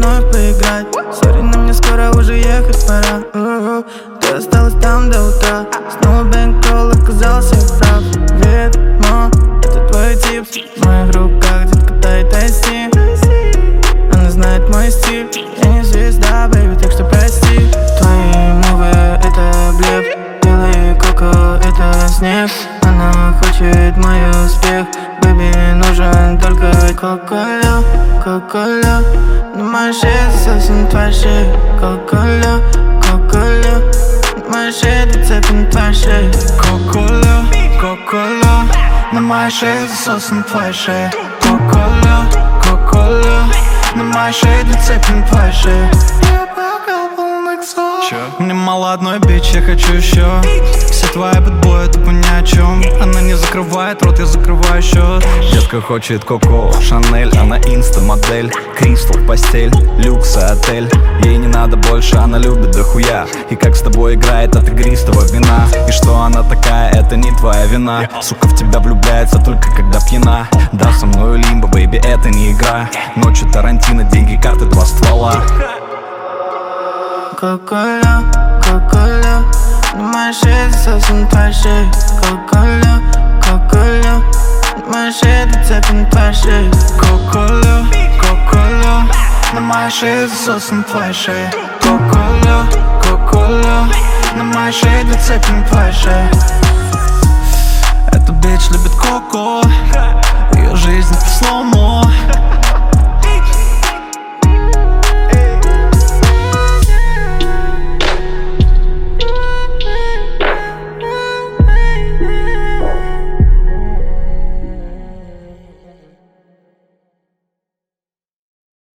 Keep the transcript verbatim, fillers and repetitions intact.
вновь поиграть. Сори, но мне скоро уже ехать пора. У-у-у. Ты осталась там до утра. Снова бэнкролл, оказался прав. Ведьма, это твой тип. В моих руках, детка, тает айси. Она знает мой стиль. Я не звезда, бэйби, так что прости. Твои мувы, это блеф. Белый коко, это снег. Она хочет мой успех. Бэйби, нужен только кока-кола, кока-кола. На моей шее засосен твоя шея. Кока-кола, кока-кола. На моей шее зацеплен твоя шея. Кока-кола, кока-кола. На моей шее засосен твоя шея. Кока-кола, кока-кола. На моей шее зацеплен твоя шея. Мне мало одной бич, я хочу еще. Все твои бэтбои тупо ни о чем. Она не закрывает рот, я закрываю счет. Детка хочет Коко, Шанель, она инста-модель. Кристал в постель, люкс и отель. Ей не надо больше, она любит дохуя. И как с тобой играет от игристого вина. И что она такая, это не твоя вина. Сука в тебя влюбляется только когда пьяна. Да, со мною лимбо, бэйби, это не игра. Ночью Тарантино, деньги, карты, два ствола. Кока-кола, кока-кола. На моей шее засосен твоя шея. Кока-кола, кока-кола. На моей шее зацеплен твоя шея. Кока-кола, кока-кола. На моей шее засосен твоя шея. Кока-кола, кока-кола. На моей шее зацеплен твоя шея. Эта бич любит коко. Ее жизнь это слоумо.